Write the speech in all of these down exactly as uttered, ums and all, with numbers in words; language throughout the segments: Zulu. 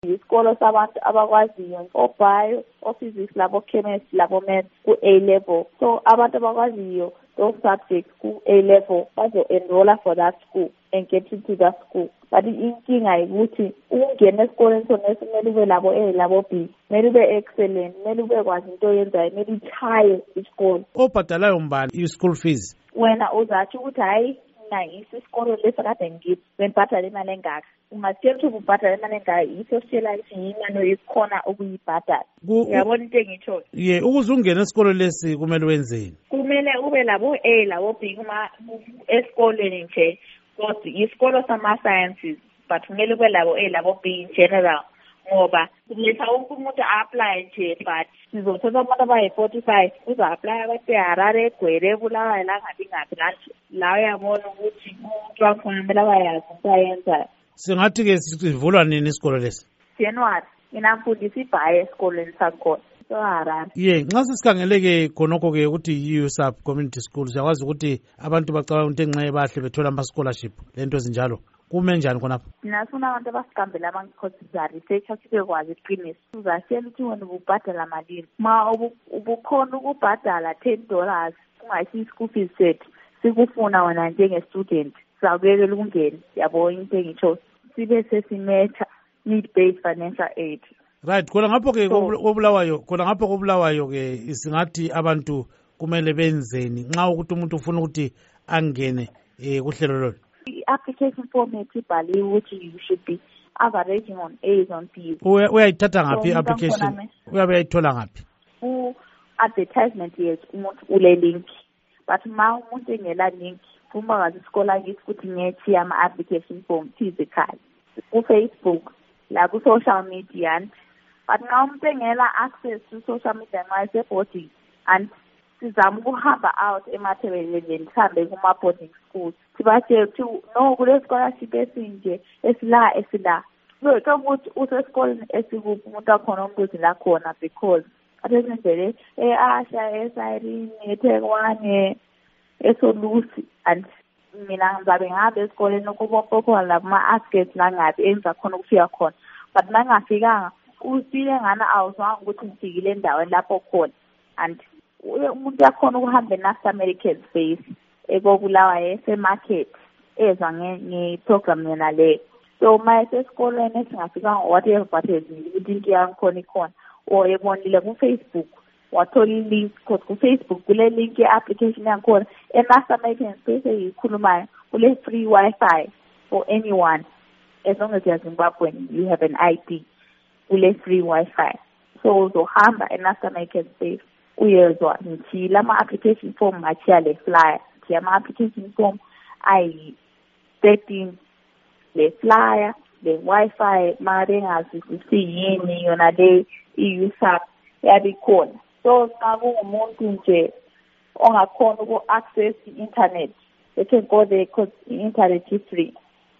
isikolo sabantu abakwaziyo obio, ophysics, labo chemistry, labo maths ku-A level. So abantu abakwaziyo those subjects ku-A level bazo-enrolla for that school and get into that school. But inkinga ukuthi ungena esikoleni sona kumele ube labo A labo B, kumele ube excellent, kumele ube kwazi into oyenzayo, kumele uchaye isikolo. Obhadalayo mbani i-school fees? Wena uzathi ukuthi hayi ngayisi isikolo lesi kade ngithi bengibhadala imali engaka. Ungatshela ukuthi ubhadala imali engaka, yiso sitshela ukuthi yimali oyikhona ukuyibhadala. Uyabona into engitsho? Ye, ukuze ungene esikolo lesi kumele wenzeni? Kumele ube labo A labo B kuma esikoleni nje. Kodwa isikolo sama-sciences, but kumele ube labo A labo B in general. Ngoba kuletha wonke umuntu a-apply nje, but sizothatha abantu abayi-forty-five uza-apply abaseHarare, eGwere, eBulawayo, la ngabi ngaphi lanje. La uyabona ukuthi umuntu wakhona kumele abayazi into ayenzayo. Singathi-ke sivulwa nini isikolo lesi? January. Nginamfundisa ibhaye esikoleni sakhona. Ye, nxa sesikhangele-ke khonokho-ke ukuthi yi-U S A P Community School, siyakwazi ukuthi abantu bacabanga ukuthi enxa bahle bethola ama-scholarship lento ezinjalo. Kume njani khonapho? Ninafuna abantu abasigambela ama-courses research sibekwazi iqiniso. Uzatshela ukuthi wena ububhadala malini. Ma ubukhona ukubhadala ten dollars kungayisi school fees sethu, sikufuna wena njenge-student, sizakuyekela ukungena. Yabo into engitsho, sibe sesimetha need-based financial aid. Right, khona ngapho-ke kobulawayo, khona ngapho kobulawayo-ke singathi abantu kumele benzeni nxa ukuthi umuntu ufuna ukuthi angene eh kuhlelo lolu. I-application form ibhaliwe ukuthi you should be averaging on A's on B's. Uyayithatha ngaphi i-application? Uyabe uyayithola ngaphi? Ku-advertisement yethu umuntu ule link. But ma umuntu engela link, uma ngazi isikole akithi futhi ngethi ama-application form physically. Ku-Facebook, la ku-social media. But nxa umuntu engela access to social media nxa ese-boarding, and sizama ukuhamba out emathebeleni sihambe kuma-boarding schools. Sibatshela ukuthi no kule scholarship esinje esila esila. So ke ukuthi usesikoleni esikuphi umuntu akhona umbuzi la khona because athezindele eAsha, eSirene, eThekwani, eSolusi, and mina ngizabe ngabe esikoleni ukubopha la ma-askets la ngabe enza khona ukufika khona. But nangafikanga usile ngana awuzwanga ukuthi ngifikile endaweni lapho khona, and umuntu yakhona ukuhamba e-Nasa Medical Space ekobulawayo esemarket ezwa nge-program yena le. So ma esesikoleni esingafikanga whatever but ukuthi into yangikhona ikhona or ebonile ku-Facebook wathola i-link because ku-Facebook kule link ye-application yangikhona e-Nasa Medical Space eyikhulumayo kule free Wi-Fi for anyone as long as you're Zimbabwean, you have an I D. Kule free Wi-Fi. So uzohamba e-Nasa Medical Space uyezwa ngithi lama application form ngathi le flyer, ngithi ama application form ayi thirteen, le flyer, le Wi-Fi mare ngazi siyini yona le i-U S A P yabikhona. So xa kungumuntu nje ongakhona uku-access i-internet, they can go there because i-internet is free.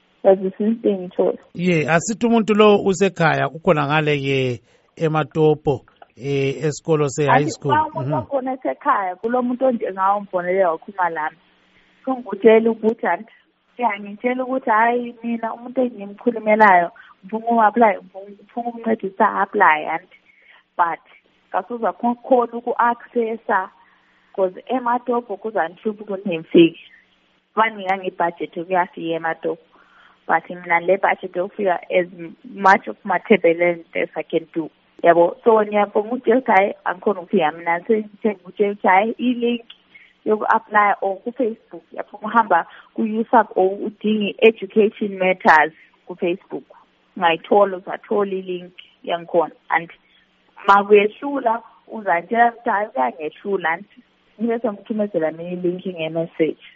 Ngitho. Ye, asithi umuntu lo usekhaya kukhona ngale ke eMatopo eh esikolo se-high school. Mhm. Khona esekhaya kulomuntu onje ngawo mbonele wakhuluma lami. Ngikutshela ukuthi anti ngiyangitshela ukuthi hayi mina umuntu engimkhulumelayo ngifuna uku-apply, ngifuna ukuncedisa apply anti but kasuza khona uku-accessa because eMatopo kuzanhlupha ukuthi ngifike. Banika ngebudget ukuyafika eMatopo. But mina le budget yokufika as much of Mathebeleni as I can do. Yabo, so ngiyabonga ukuthi hayi angikhona ukufika mina sengithe ngitshela ukuthi hayi i-link yoku-apply or ku-Facebook yaphuma uhamba ku-U S A P or udinga education matters ku-Facebook. Ngayithola uzathola i-link yangikhona and makuyehlula uzatshela ukuthi hayi kuyangehlula nti ngibese ngithumezela mina i-link nge-message.